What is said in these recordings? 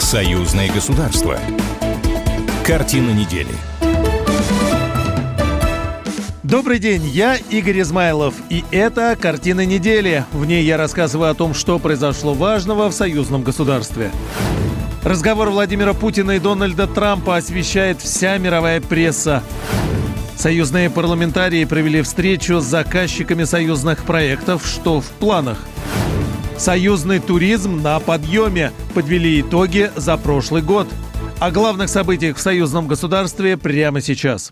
Союзное государство. Картина недели. Добрый день, я Игорь Измайлов, и это «Картина недели». В ней я рассказываю о том, что произошло важного в союзном государстве. Разговор Владимира Путина и Дональда Трампа освещает вся мировая пресса. Союзные парламентарии провели встречу с заказчиками союзных проектов. Что в планах? Союзный туризм на подъеме. Подвели итоги за прошлый год. О главных событиях в союзном государстве прямо сейчас.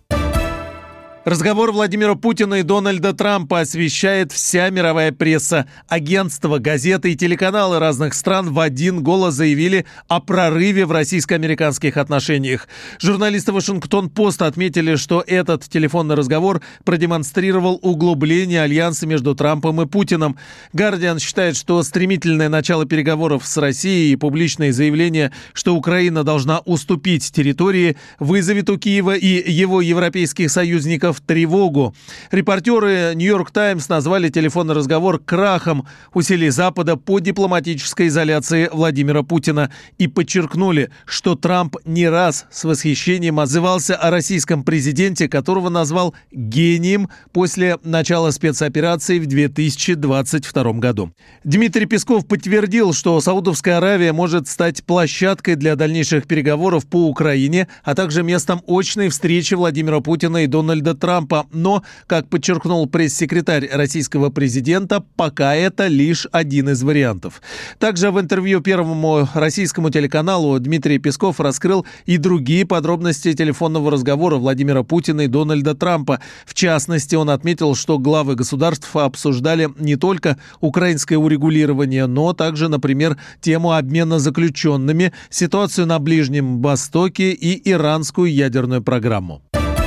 Разговор Владимира Путина и Дональда Трампа освещает вся мировая пресса. Агентства, газеты и телеканалы разных стран в один голос заявили о прорыве в российско-американских отношениях. Журналисты «Вашингтон-Пост» отметили, что этот телефонный разговор продемонстрировал углубление альянса между Трампом и Путиным. «Гардиан» считает, что стремительное начало переговоров с Россией и публичные заявления, что Украина должна уступить территории, вызовет у Киева и его европейских союзников тревогу. Репортеры «Нью-Йорк Таймс» назвали телефонный разговор крахом усилий Запада по дипломатической изоляции Владимира Путина и подчеркнули, что Трамп не раз с восхищением отзывался о российском президенте, которого назвал гением после начала спецоперации в 2022 году. Дмитрий Песков подтвердил, что Саудовская Аравия может стать площадкой для дальнейших переговоров по Украине, а также местом очной встречи Владимира Путина и Дональда Трампа. Но, как подчеркнул пресс-секретарь российского президента, пока это лишь один из вариантов. Также в интервью Первому российскому телеканалу Дмитрий Песков раскрыл и другие подробности телефонного разговора Владимира Путина и Дональда Трампа. В частности, он отметил, что главы государств обсуждали не только украинское урегулирование, но также, например, тему обмена заключенными, ситуацию на Ближнем Востоке и иранскую ядерную программу.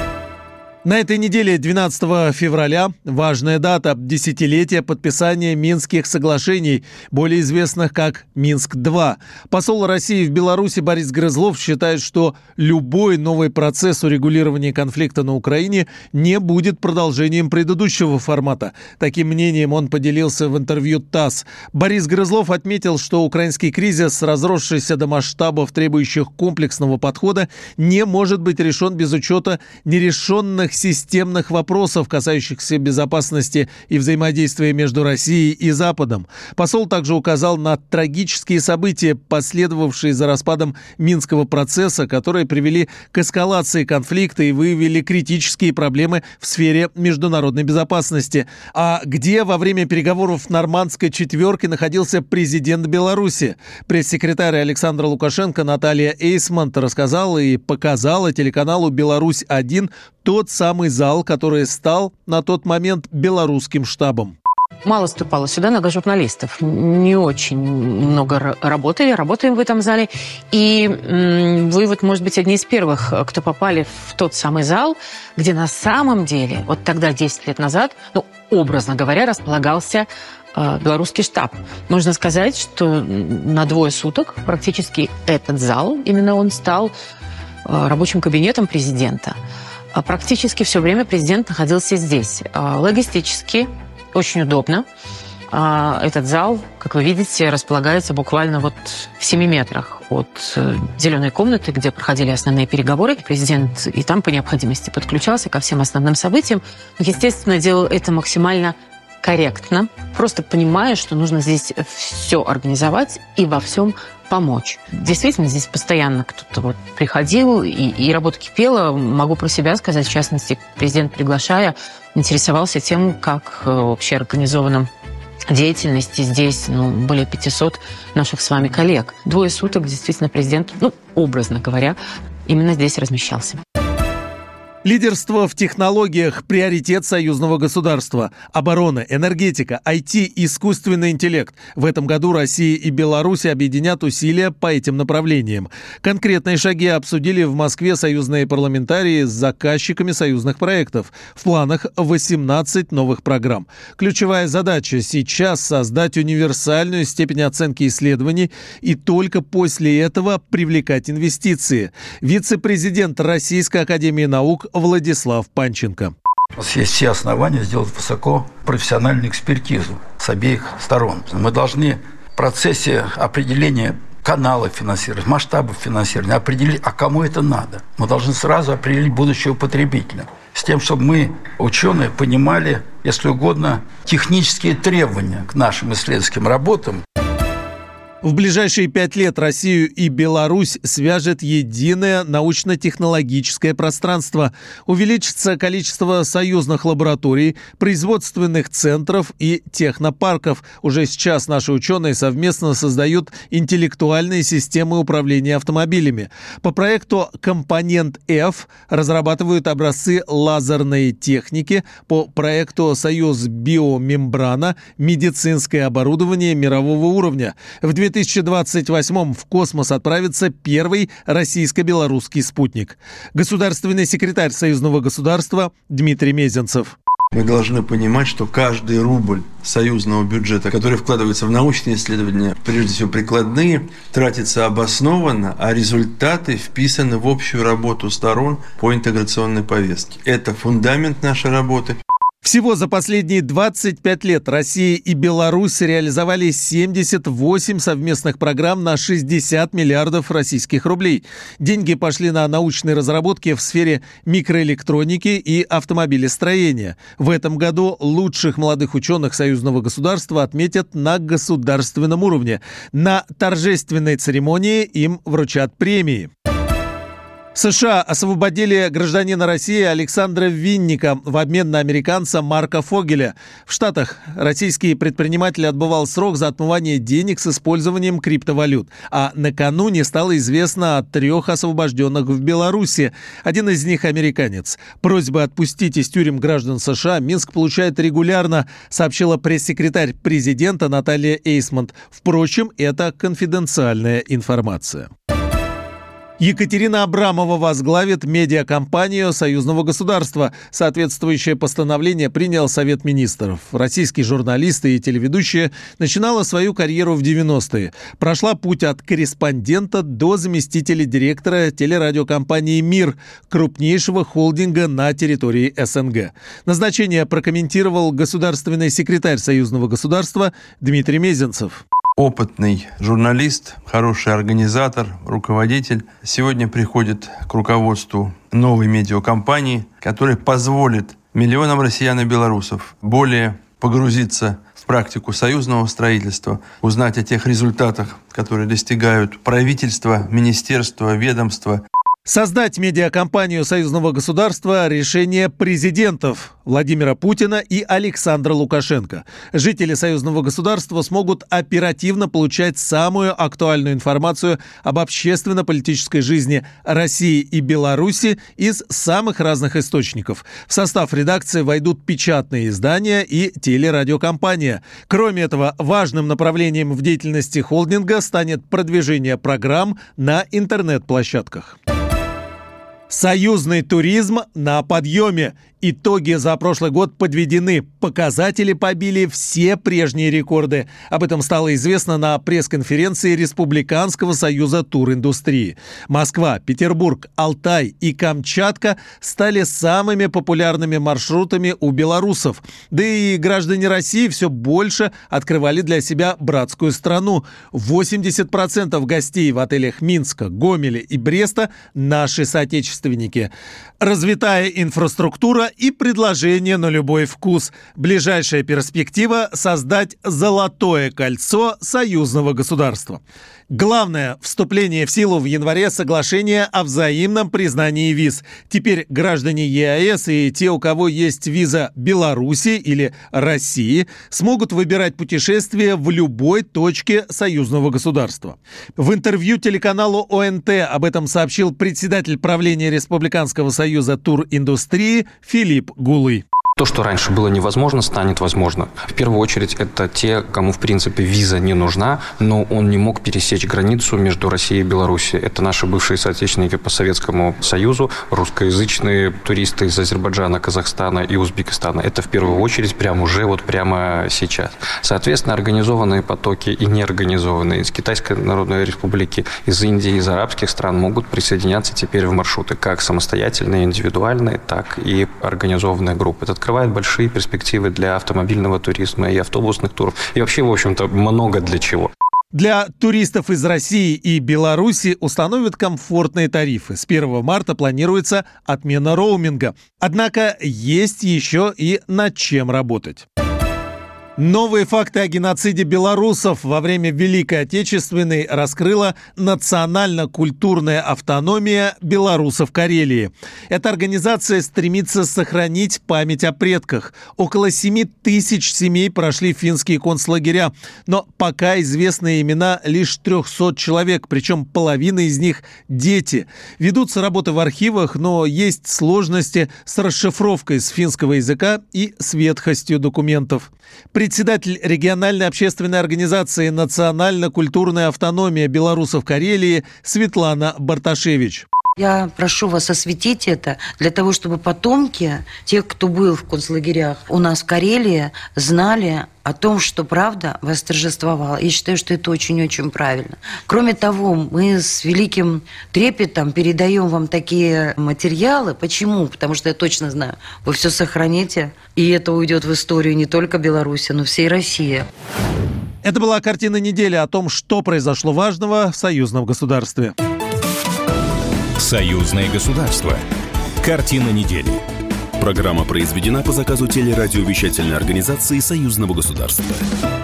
На этой неделе, 12 февраля, важная дата – десятилетие подписания Минских соглашений, более известных как Минск-2. Посол России в Беларуси Борис Грызлов считает, что любой новый процесс урегулирования конфликта на Украине не будет продолжением предыдущего формата. Таким мнением он поделился в интервью ТАСС. Борис Грызлов отметил, что украинский кризис, разросшийся до масштабов, требующих комплексного подхода, не может быть решен без учета нерешенных системных вопросов, касающихся безопасности и взаимодействия между Россией и Западом. Посол также указал на трагические события, последовавшие за распадом Минского процесса, которые привели к эскалации конфликта и выявили критические проблемы в сфере международной безопасности. А где во время переговоров Нормандской четверки находился президент Беларуси? Пресс-секретарь Александра Лукашенко Наталья Эйсмонт рассказала и показала телеканалу «Беларусь-1» тот самый зал, который стал на тот момент белорусским штабом. Мало ступала сюда нога журналистов. Не очень много работаем в этом зале. И вы, может быть, одни из первых, кто попали в тот самый зал, где на самом деле, вот тогда, 10 лет назад, образно говоря, располагался белорусский штаб. Можно сказать, что на 2 суток практически этот зал, именно он стал рабочим кабинетом президента. Практически все время президент находился здесь. Логистически очень удобно. Этот зал, как вы видите, располагается буквально в 7 метрах от зеленой комнаты, где проходили основные переговоры. Президент и там по необходимости подключался ко всем основным событиям. Но, естественно, делал это максимально корректно, просто понимая, что нужно здесь все организовать и во всем помочь. Действительно, здесь постоянно кто-то приходил, и работа кипела. Могу про себя сказать, в частности, президент, приглашая, интересовался тем, как вообще организована деятельности здесь более 500 наших с вами коллег. 2 суток действительно президент, образно говоря, именно здесь размещался. Лидерство в технологиях – приоритет союзного государства. Оборона, энергетика, IT, искусственный интеллект. В этом году Россия и Беларусь объединят усилия по этим направлениям. Конкретные шаги обсудили в Москве союзные парламентарии с заказчиками союзных проектов. В планах 18 новых программ. Ключевая задача сейчас – создать универсальную степень оценки исследований и только после этого привлекать инвестиции. Вице-президент Российской академии наук Владислав Панченко. У нас есть все основания сделать высокопрофессиональную экспертизу с обеих сторон. Мы должны в процессе определения каналы финансировать, масштабы финансирования, определить, а кому это надо. Мы должны сразу определить будущего потребителя. С тем, чтобы мы, ученые, понимали, если угодно, технические требования к нашим исследовательским работам. В ближайшие 5 лет Россию и Беларусь свяжет единое научно-технологическое пространство. Увеличится количество союзных лабораторий, производственных центров и технопарков. Уже сейчас наши ученые совместно создают интеллектуальные системы управления автомобилями. По проекту «Компонент F» разрабатывают образцы лазерной техники. По проекту «Союз Биомембрана» медицинское оборудование мирового уровня. В 2028-м в космос отправится первый российско-белорусский спутник. Государственный секретарь союзного государства Дмитрий Мезенцев. Мы должны понимать, что каждый рубль союзного бюджета, который вкладывается в научные исследования, прежде всего прикладные, тратится обоснованно, а результаты вписаны в общую работу сторон по интеграционной повестке. Это фундамент нашей работы. Всего за последние 25 лет Россия и Беларусь реализовали 78 совместных программ на 60 миллиардов российских рублей. Деньги пошли на научные разработки в сфере микроэлектроники и автомобилестроения. В этом году лучших молодых ученых союзного государства отметят на государственном уровне. На торжественной церемонии им вручат премии. США освободили гражданина России Александра Винника в обмен на американца Марка Фогеля. В Штатах российский предприниматель отбывал срок за отмывание денег с использованием криптовалют. А накануне стало известно о 3 освобожденных в Беларуси. Один из них американец. Просьбы отпустить из тюрем граждан США Минск получает регулярно, сообщила пресс-секретарь президента Наталья Эйсмонт. Впрочем, это конфиденциальная информация. Екатерина Абрамова возглавит медиакомпанию союзного государства. Соответствующее постановление принял Совет министров. Российский журналист и телеведущая начинала свою карьеру в 90-е. Прошла путь от корреспондента до заместителя директора телерадиокомпании «Мир», крупнейшего холдинга на территории СНГ. Назначение прокомментировал государственный секретарь союзного государства Дмитрий Мезенцев. Опытный журналист, хороший организатор, руководитель сегодня приходит к руководству новой медиакомпании, которая позволит миллионам россиян и белорусов более погрузиться в практику союзного строительства, узнать о тех результатах, которые достигают правительства, министерства, ведомства. Создать медиакомпанию союзного государства – решение президентов Владимира Путина и Александра Лукашенко. Жители союзного государства смогут оперативно получать самую актуальную информацию об общественно-политической жизни России и Беларуси из самых разных источников. В состав редакции войдут печатные издания и телерадиокомпания. Кроме этого, важным направлением в деятельности холдинга станет продвижение программ на интернет-площадках. Союзный туризм на подъеме. Итоги за прошлый год подведены. Показатели побили все прежние рекорды. Об этом стало известно на пресс-конференции Республиканского союза туриндустрии. Москва, Петербург, Алтай и Камчатка стали самыми популярными маршрутами у белорусов. Да и граждане России все больше открывали для себя братскую страну. 80% гостей в отелях Минска, Гомеля и Бреста – наши соотечественники. Развитая инфраструктура и предложение на любой вкус. Ближайшая перспектива – создать золотое кольцо союзного государства. Главное – вступление в силу в январе соглашения о взаимном признании виз. Теперь граждане ЕАЭС и те, у кого есть виза Беларуси или России, смогут выбирать путешествия в любой точке союзного государства. В интервью телеканалу ОНТ об этом сообщил председатель правления Республиканского союза туриндустрии Филипп Гулый. То, что раньше было невозможно, станет возможно. В первую очередь, это те, кому, в принципе, виза не нужна, но он не мог пересечь границу между Россией и Беларусью. Это наши бывшие соотечественники по Советскому Союзу, русскоязычные туристы из Азербайджана, Казахстана и Узбекистана. Это в первую очередь прямо сейчас. Соответственно, организованные потоки и неорганизованные из Китайской Народной Республики, из Индии, из арабских стран могут присоединяться теперь в маршруты, как самостоятельные, индивидуальные, так и организованные группы. Это открывает большие перспективы для автомобильного туризма и автобусных туров. И вообще, в общем-то, много для чего. Для туристов из России и Беларуси установят комфортные тарифы. С 1 марта планируется отмена роуминга. Однако есть еще и над чем работать. Новые факты о геноциде белорусов во время Великой Отечественной раскрыла национально-культурная автономия белорусов Карелии. Эта организация стремится сохранить память о предках. Около 7 тысяч семей прошли финские концлагеря, но пока известны имена лишь 300 человек, причем половина из них – дети. Ведутся работы в архивах, но есть сложности с расшифровкой с финского языка и с ветхостью документов. Председатель региональной общественной организации «Национально-культурная автономия белорусов Карелии» Светлана Барташевич. Я прошу вас осветить это для того, чтобы потомки тех, кто был в концлагерях у нас в Карелии, знали о том, что правда восторжествовала. Я считаю, что это очень-очень правильно. Кроме того, мы с великим трепетом передаем вам такие материалы. Почему? Потому что я точно знаю, вы все сохраните, и это уйдет в историю не только Беларуси, но всей России. Это была «Картина недели» о том, что произошло важного в союзном государстве. Союзное государство. Картина недели. Программа произведена по заказу телерадиовещательной организации Союзного государства.